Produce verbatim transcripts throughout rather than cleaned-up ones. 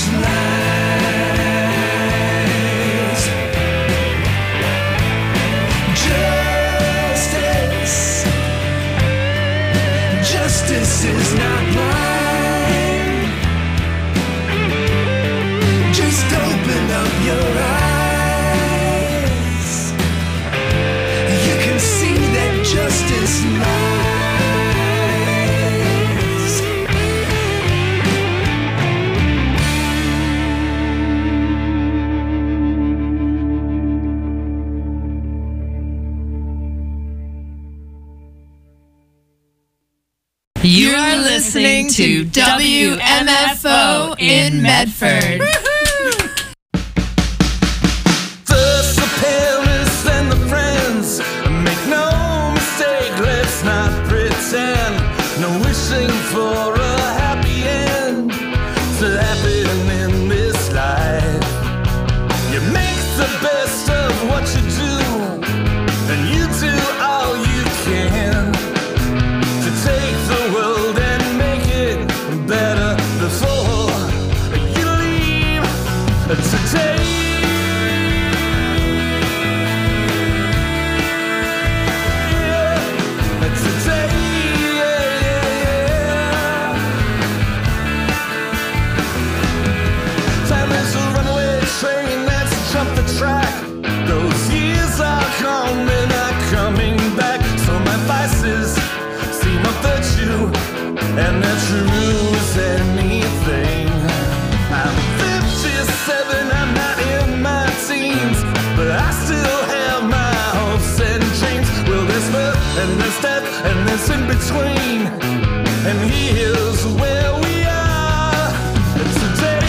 lies. Justice, justice is not blind. Just open up your eyes. You can see that justice lies. You are listening to W M F O in Medford. First the parents, then the friends. Make no mistake, let's not pretend. No wishing for a happy end to happen in this life. You make the best of what you do, and you do all you can to take the world and make it better before you leave today. Today, yeah, yeah. Time is a runaway train that's jumped the track. Those years are coming, are coming back. So my vices seem a virtue, and they're true as anything. I'm fifty-seven, I'm not in my teens, but I still have my hopes and dreams. Well, there's birth and there's death and there's in between, and here's where we are today.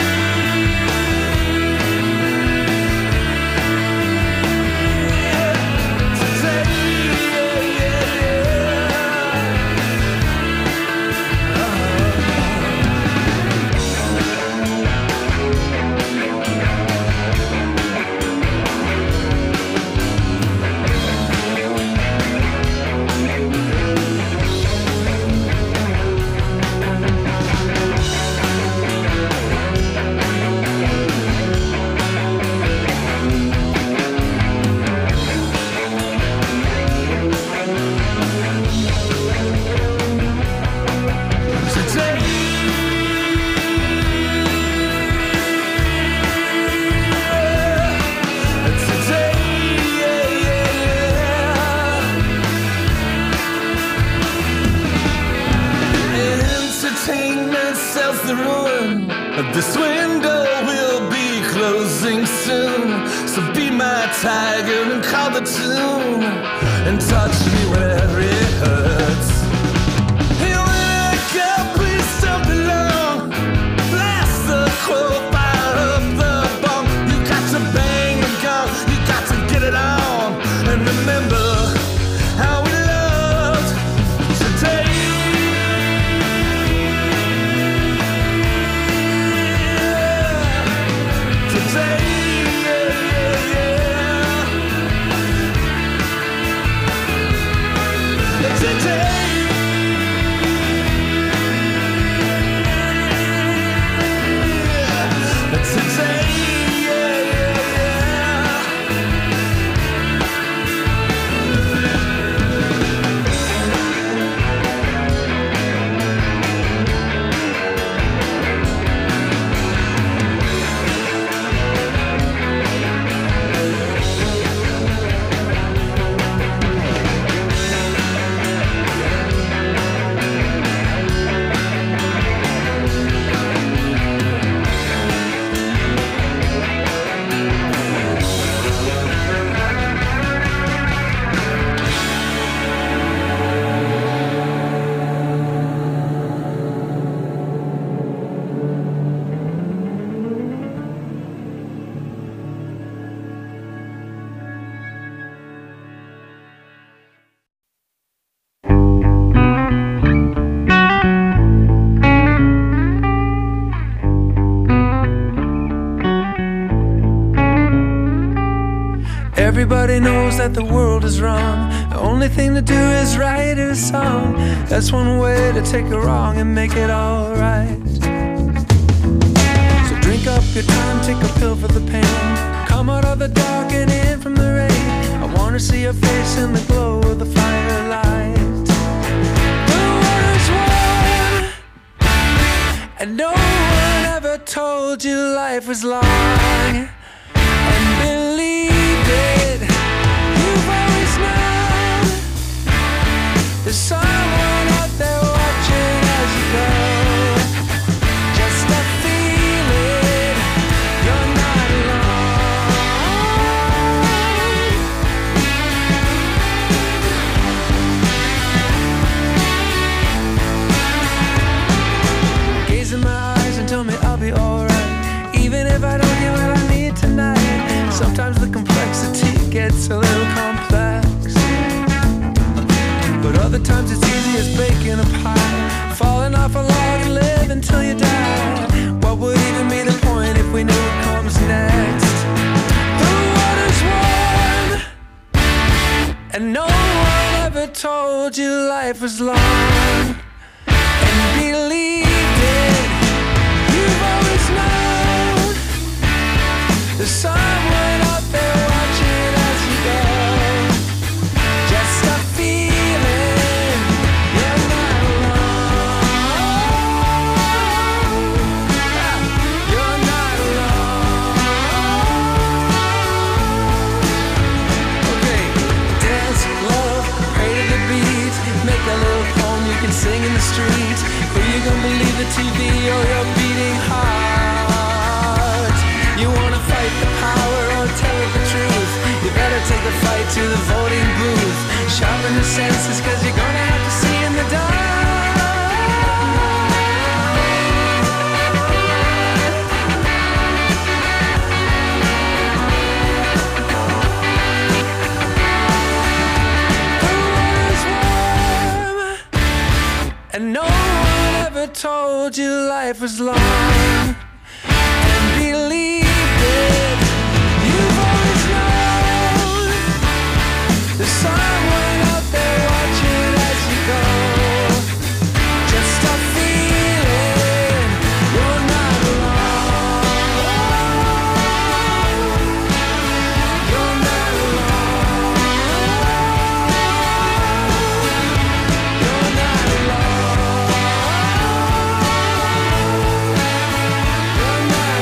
Today, yeah, yeah, entertainment sells the ruin. This window will be closing soon. So be my tiger and call the tune, and touch me where it hurts. Hey, when I go, please don't belong. Blast the quote, fire up the bomb. You got to bang the gong, you got to get it on, and remember how we loved today. Today, yeah, yeah, yeah. Today. Today, yeah, yeah, Everybody knows that the world is wrong. The only thing to do is write a song. That's one way to take a wrong and make it alright. So Take up your time, take a pill for the pain. Come out of the dark and in from the rain. I wanna see your face in the glow of the firelight. The water's warm, and no one ever told you life was long. And believe it, you've always known there's someone out there watching as you go. Just a feeling, you're not alone. Gaze in my eyes and tell me I'll be alright, even if I don't get what I need tonight. Sometimes the complexity gets a little complex, but other times it's easy as baking a pie, falling off a log and live until you die. What would even be the point if we knew what comes next? The water's warm, and no one ever told you life was long. And believed it, you've always known there's someone out there watching as you go. Just a feeling, you're not alone. You're not alone. Okay, dance, love, pray to the beat. Make a little poem you can sing in the street. Who you gonna believe, the T V or your beating heart? You wanna fight the power or tell it the truth? You better take the fight to the voting booth. Sharpen your senses, cause you're gonna have to see in the and no one ever told you life was long. And believed it, you've always known there's someone out there watching as you go. Just a feeling, you're not alone. You're not alone. You're not alone. You're not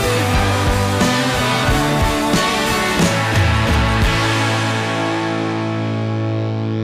alone.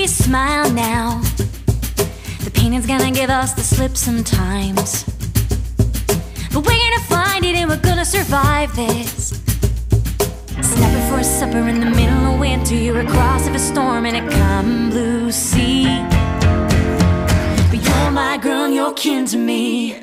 we smile now. The pain is gonna give us the slip sometimes, but we're gonna find it and we're gonna survive this. Snapping for a supper in the middle of winter, you're across of a storm in a calm blue sea. But you're my girl and you're kin to me.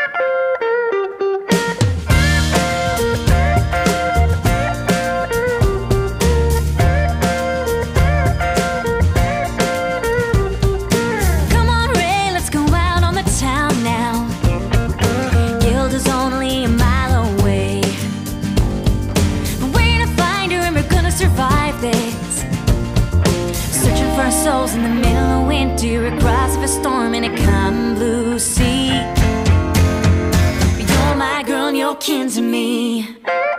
Souls in the middle of winter, across of a storm in a calm blue sea. You're my girl and you're kin to me.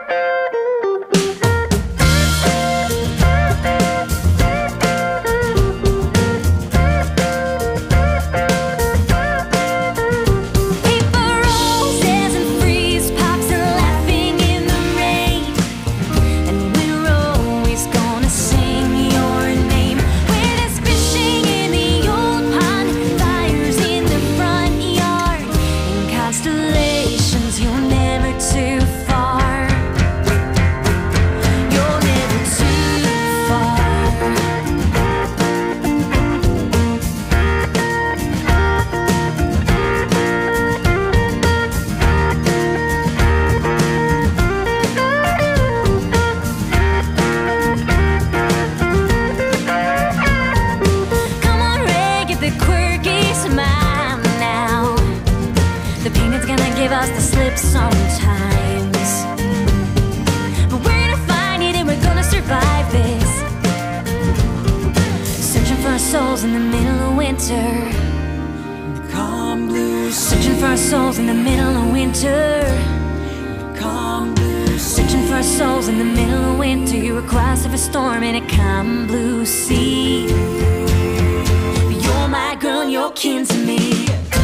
Sometimes, but we're gonna find it and we're gonna survive this. Searching for our souls in the middle of winter, the calm blue sea. Searching for our souls in the middle of winter, the calm blue sea. Searching for our souls in the middle of winter, you're across of a storm in a calm blue sea. You're my girl and you're kin to me.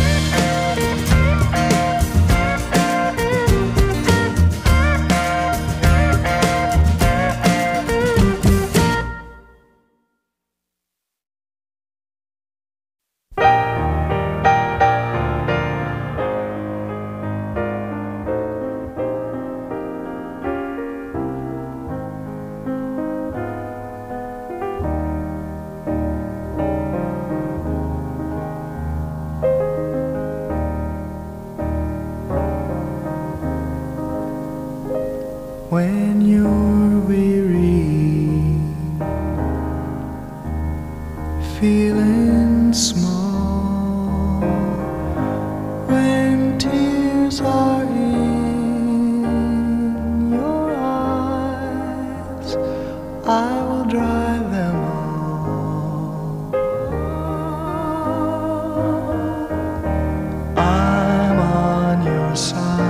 When you're weary, feeling small, when tears are in your eyes, I will dry them all. I'm on your side.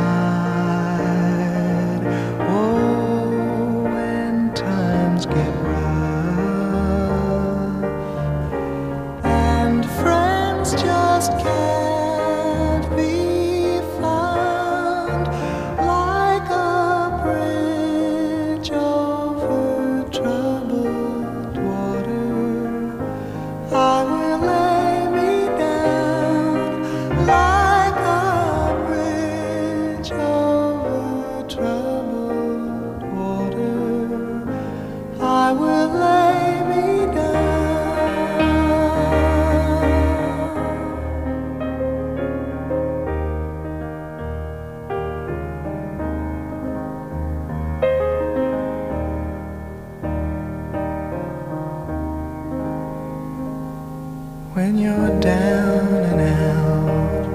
When you're down and out,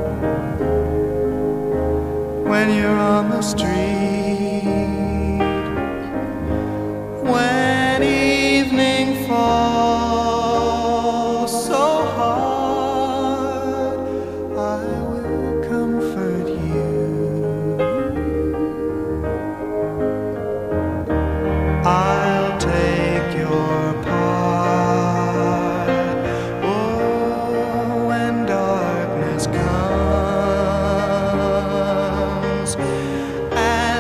when you're on the street, when evening falls so hard, I will comfort you. I'll take your part. Comes and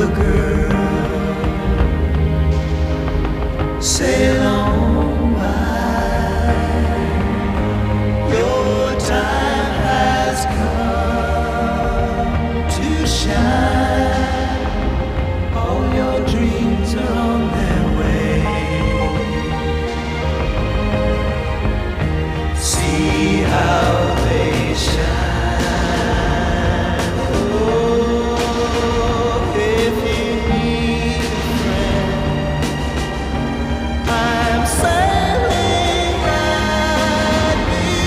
the girl. Sail on by. Your time has come to shine. All your dreams are on their way. See how they shine. Oh, if you need a friend, I'm sailing right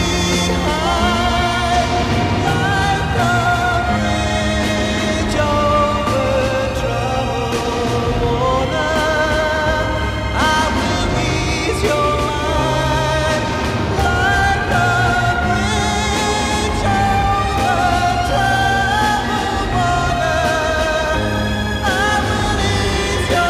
behind, like a bridge over troubled water. I will ease your mind, like a bridge over troubled water. I will ease your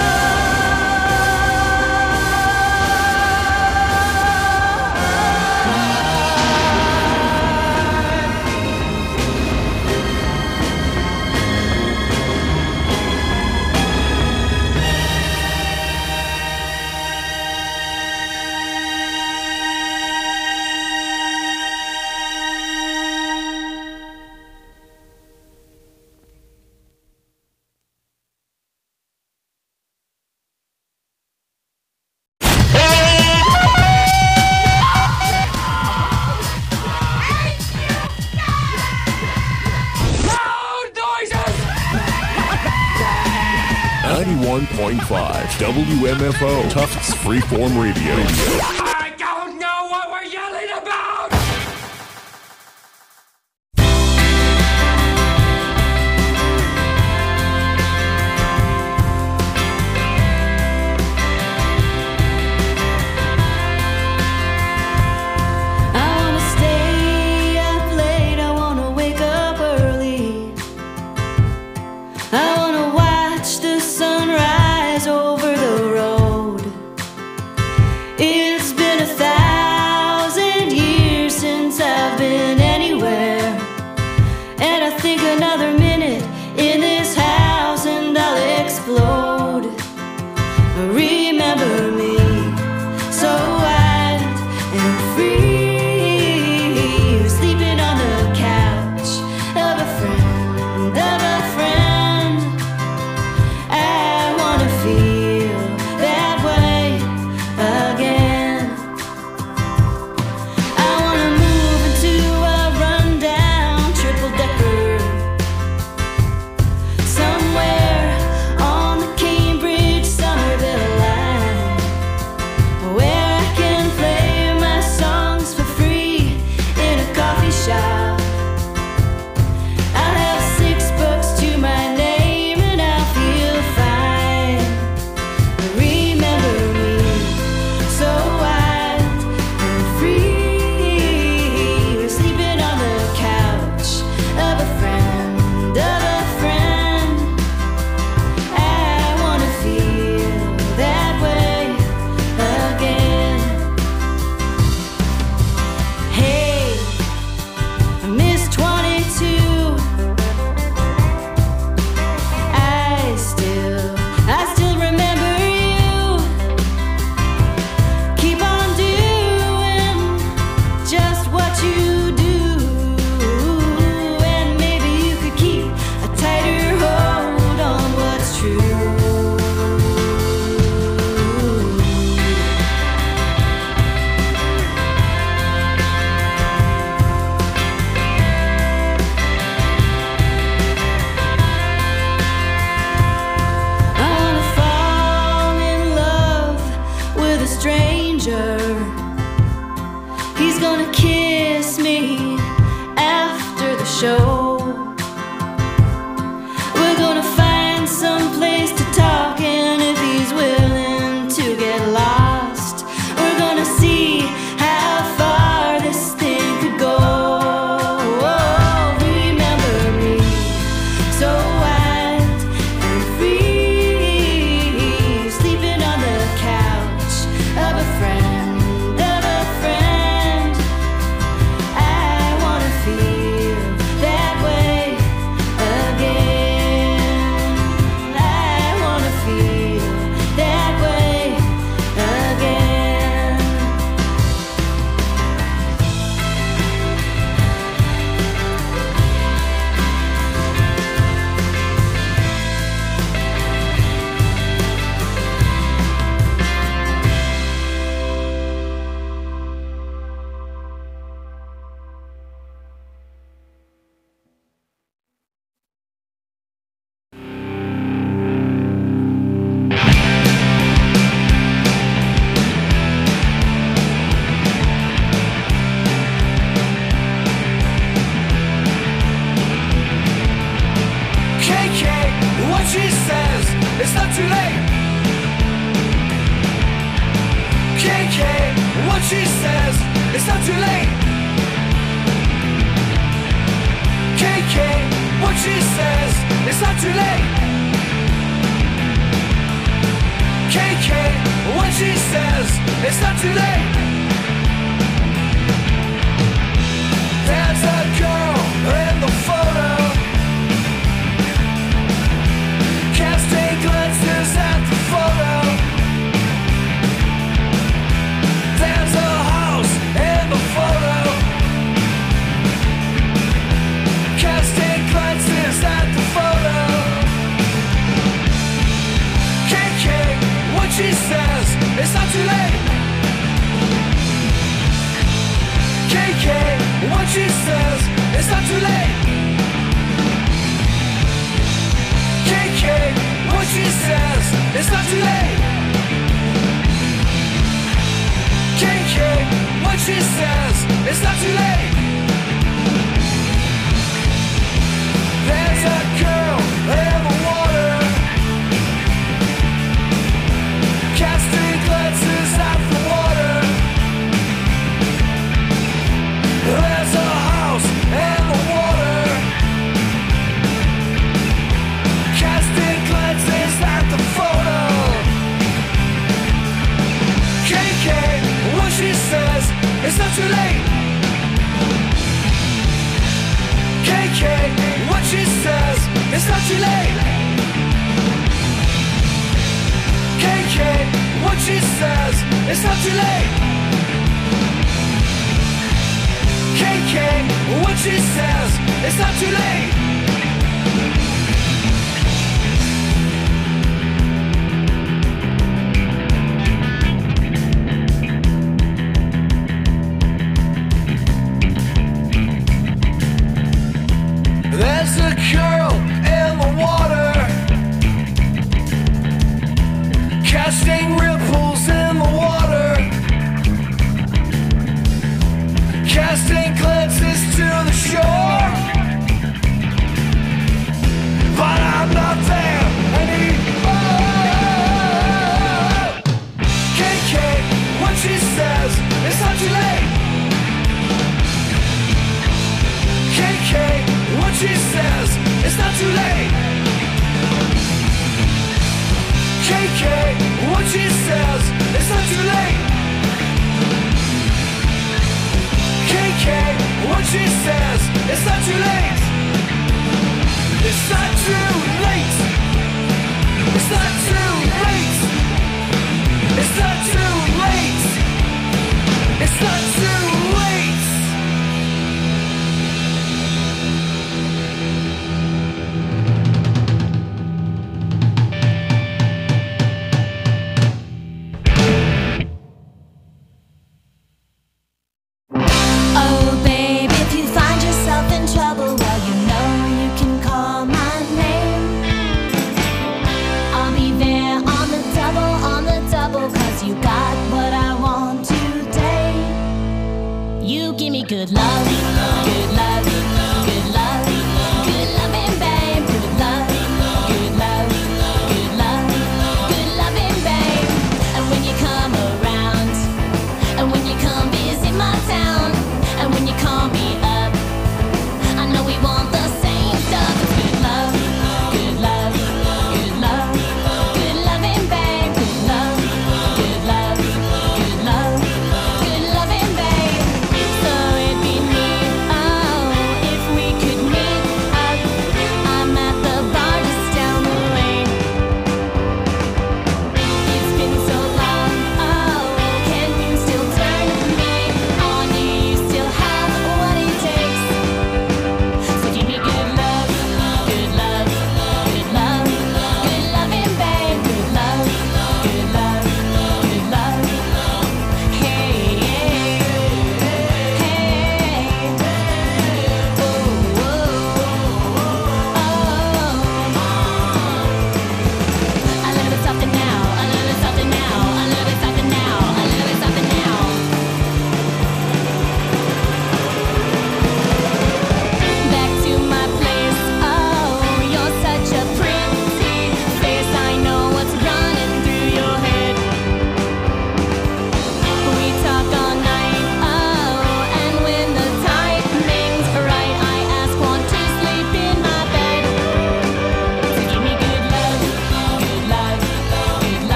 ninety-one point five W M F O Tufts Freeform Radio. I don't know what we're yelling about! I wanna stay up late, I wanna wake up early. I wanna watch the sunrise over the road. It's been not too late. K K, what she says, it's not too late. There's a girl in the photo, casting glances at the photo. There's a house in the photo, casting glances at the photo. K K, what she says, it's not too late. K K, what she says, it's not too late. K K, what she says, it's not too late. K K, what she says, it's not too late. There's a girl in the water, casting glances at the water. There's a house in the water, casting glances at the photo. K K, what she says, it's not too late. K K, what she says, it's not too late. K K, what she says, it's not too late. K K, what she says, it's not too late. There's a girl in the water, casting ripples in the water, casting glances to the shore. But I'm not there anymore. K K, what she says, it's not too late. K K, what she says, it's not too late. K K, what she says, it's not too late. K K, what she says, it's not too late. It's not too late. It's not too late. It's not too late. It's not too late. Oh, babe, if you find yourself in trouble, well, you know you can call my name. I'll be there on the double, on the double, 'cause you got what I want today. You give me good love, good love, good love, good loving, babe, good love, good love, good love, good loving, babe. And when you come around, and when you come visit my town, and when you call me up, I know we want the same stuff. It's good love, good love, good love, good loving, babe, good love, good love, good love, good loving, babe. So it'd be me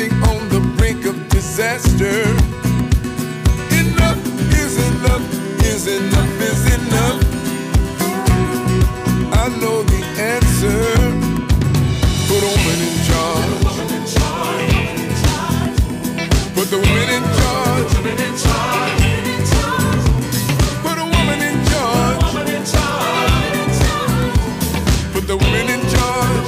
standing on the brink of disaster. Enough is enough, is enough, is enough. I know the answer. Put a woman in charge. Put the women in charge. Put a woman in charge. Put the women in charge.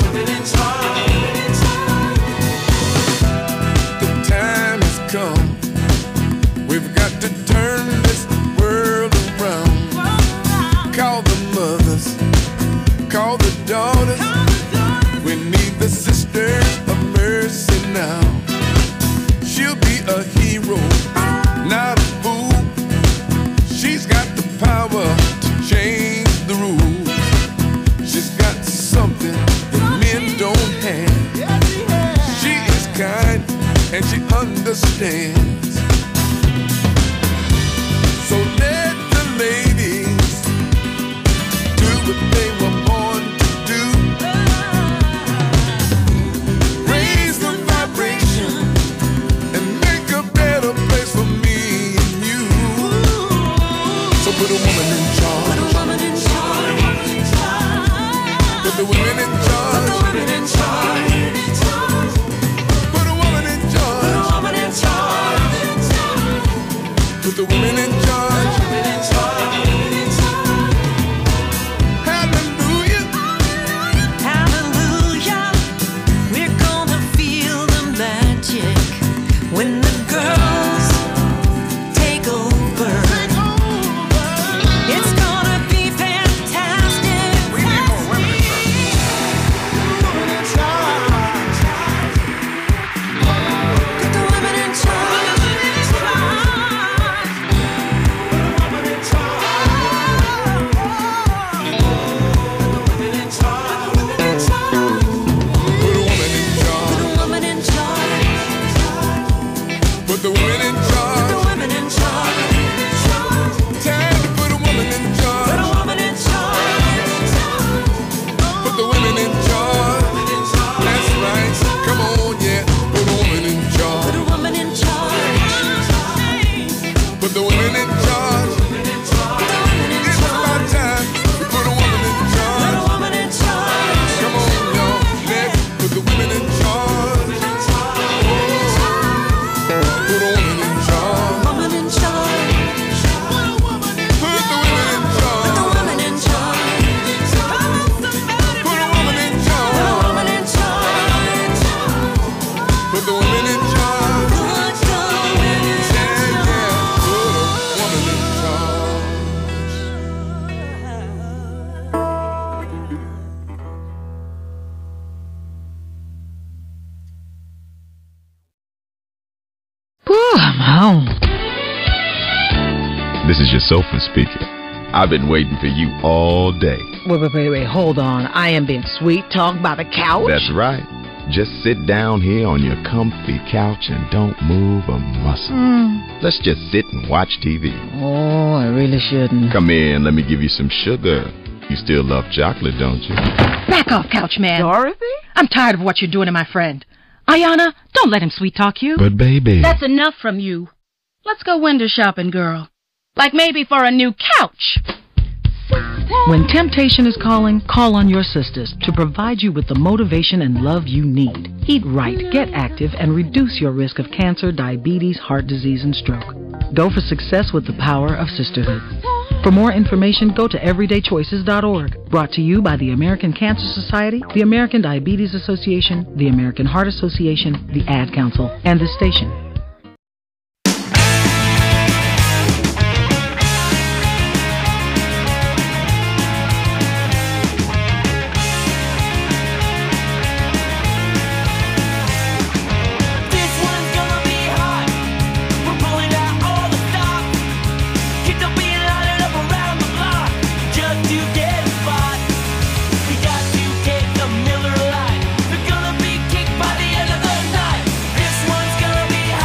The time has come. We've got to turn this world around. Call the mothers. Call the daughters. We need the sisters of mercy now. She'll be a hero, not a fool. She's got the power to change the rules. She's got something that men don't have. She is kind and she understands. So let the ladies do what they were born to do. Raise the vibration and make a better place for me and you. So put a woman in charge. Put the women in charge. Put a woman in charge. Put the women in charge. Hallelujah. Hallelujah. We're gonna feel the magic when the girls take over. It's gonna be fantastic. We need more women in charge. Put the women in charge. Put a woman in charge. Put the woman in charge. Put the women in charge. Put the women in charge. Time to put a woman in Put charge. a woman in charge. Put the women in charge. That's right. Come on, yeah. Put a woman in Put charge. a woman in charge. Put the women in charge. It's about time to put a woman in Put a charge. woman in charge. Come on, y'all. Let's put the women in charge. Put a woman in charge. Woman in charge. Put the women in charge. The woman in charge. Put a woman in charge. The woman in charge. Put the women in charge. Good woman in Yeah, yeah. Put a woman in charge. Whew, I'm home. This is your sofa speaking. I've been waiting for you all day. Wait, wait, wait, wait, hold on. I am being sweet talked by the couch. That's right. Just sit down here on your comfy couch and don't move a muscle. Mm. Let's just sit and watch T V. Oh, I really shouldn't. Come in, let me give you some sugar. You still love chocolate, don't you? Back off, couch man. Dorothy? I'm tired of what you're doing to my friend. Ayana, don't let him sweet talk you. But baby... That's enough from you. Let's go window shopping, girl. Like maybe for a new couch. When temptation is calling, call on your sisters to provide you with the motivation and love you need. Eat right, get active, and reduce your risk of cancer, diabetes, heart disease, and stroke. Go for success with the power of sisterhood. For more information, go to everyday choices dot org. Brought to you by the American Cancer Society, the American Diabetes Association, the American Heart Association, the Ad Council, and this station. Gonna be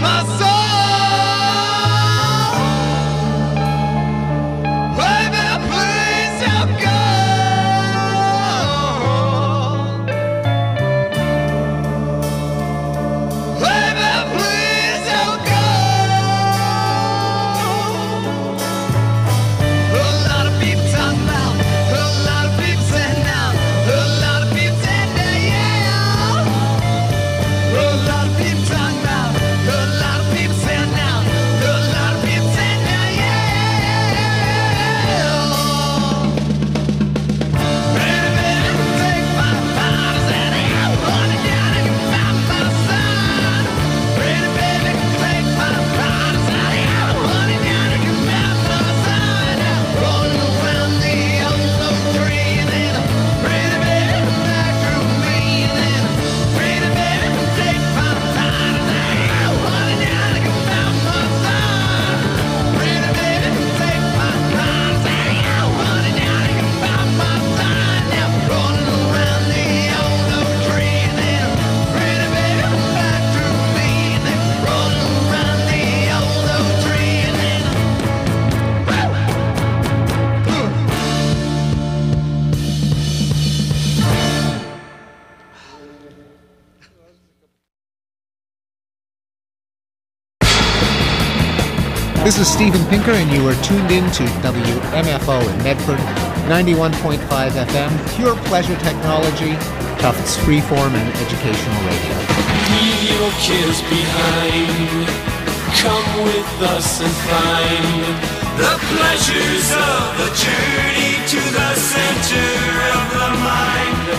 my soul. Baby, please don't go. Baby, please don't go. A lot of people talking about, a lot of people saying now, a lot of people saying now, yeah. A lot of people talking about, a lot of people saying now, a lot of people saying now, yeah. Baby, baby, take my powers and I'm running down and by my side. Baby, baby, take my powers and I'm running down and by my side. Rolling around the yellow tree and then pretty baby back through me and then pretty baby take my powers and I'm running down and by my side. Pretty baby take my powers and I'm running down and by my side. Now rolling around the yellow tree and then pretty baby back through me and then rolling around the yellow tree and then. This is Steven Pinker, and you are tuned in to W M F O in Medford, ninety-one point five F M, pure pleasure technology, Tufts freeform and educational radio. Leave your kids behind. Come with us and find the pleasures of the journey to the center of the mind.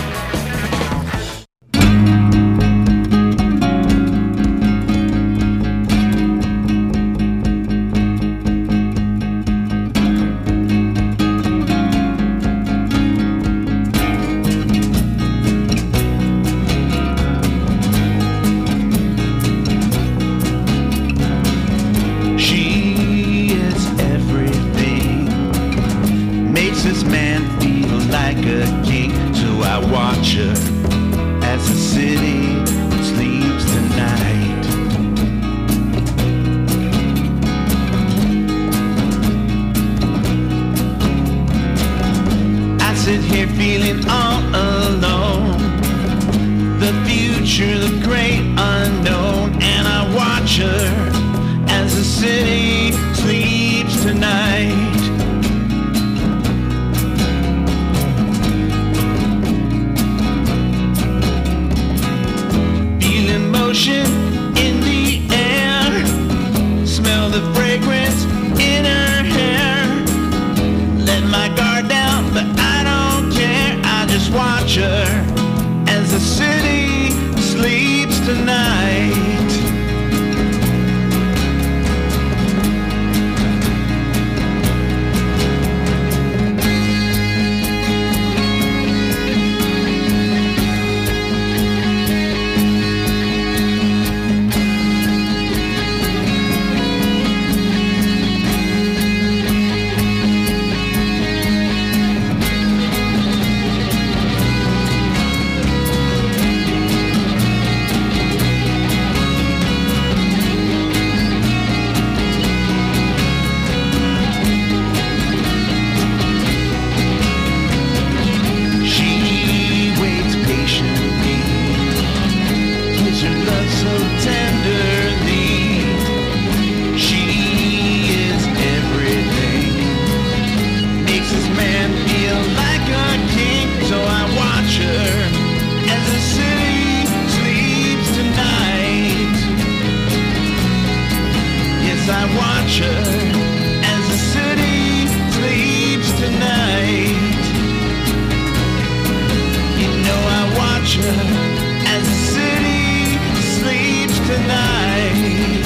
She is everything, makes this man feel like a king. So I watch her as the city sleeps tonight. I sit here feeling all alone, the future, the great unknown, and I watch her as the city sleeps tonight. Feel emotion in the air, smell the fragrance in her hair. Let my guard down, but I don't care. I just watch her as the city sleeps tonight. She waits patiently, gives her love so tenderly. She is everything, makes this man feel like a king. So I watch her as the city sleeps tonight. Yes, I watch her as the city sleeps tonight. You know I watch her as the city sleeps tonight.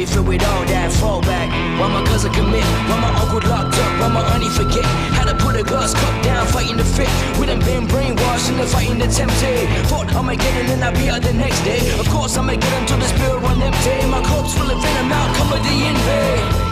be filled with all that fallback. While my cousin commit, while my uncle locked up, while my auntie forget how to put a glass cup down, fighting the fit. We done been brainwashed and the fighting the tempted. Thought I'ma get in and I'll be out the next day. Of course I'ma get until this bill run empty. My corpse full of venom, out come of the invade.